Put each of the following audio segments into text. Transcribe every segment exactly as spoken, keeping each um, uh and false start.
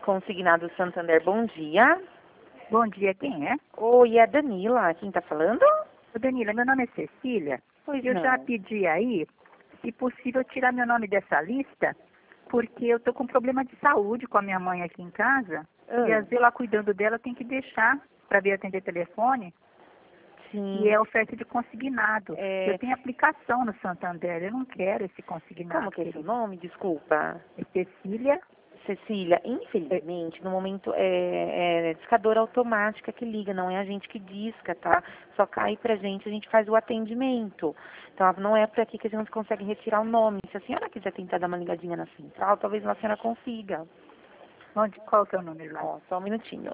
Consignado Santander, bom dia. Bom dia, quem é? Oi, é a Danila. Quem tá falando? Ô, Danila, meu nome é Cecília. Pois eu não. já pedi aí, se possível, tirar meu nome dessa lista, porque eu tô com problema de saúde com a minha mãe aqui em casa. Ah. E às vezes lá cuidando dela tem que deixar para vir atender telefone. Sim. E é oferta de consignado. É... Eu tenho aplicação no Santander, eu não quero esse consignado. Como que é seu querido. nome? Desculpa. É Cecília. Cecília, infelizmente, no momento é, é discadora automática que liga, não é a gente que disca, tá? Só cai pra gente, a gente faz o atendimento. Então, não é por aqui que a gente consegue retirar o nome. Se a senhora quiser tentar dar uma ligadinha na central, talvez a senhora consiga. Onde, qual que é o número lá? Ó, só um minutinho.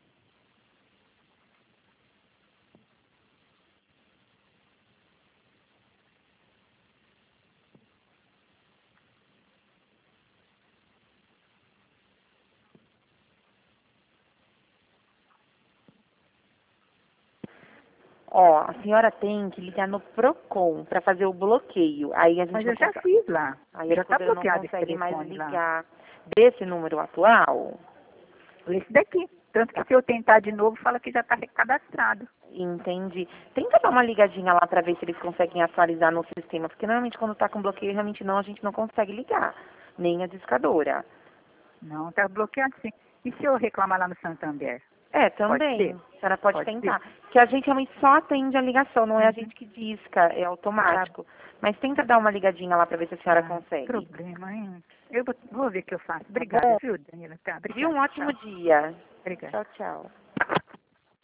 Ó, a senhora tem que ligar no Procon para fazer o bloqueio. Aí a gente Mas não eu já consegue... fiz lá. Aí Já a está escudeira não bloqueado esse consegue mais telefone lá. ligar desse número atual. Esse daqui. Tanto que se eu tentar de novo, fala que já está recadastrado. Entendi. Tenta dar uma ligadinha lá para ver se eles conseguem atualizar no sistema, porque normalmente quando tá com bloqueio, realmente não, a gente não consegue ligar, nem a discadora. Não, está bloqueado sim. E se eu reclamar lá no Santander? É, Pode também. ser? A senhora pode, Pode tentar. Que a gente realmente só atende a ligação, não é a Uhum. gente que disca, é automático. Mas tenta dar uma ligadinha lá para ver se a senhora Ah, consegue. problema, hein? Eu vou, vou ver o que eu faço. Tá Obrigada, bom? viu, Danila? Tá, Viu? obrigada. Um ótimo Tchau. dia. Obrigada. Tchau, tchau.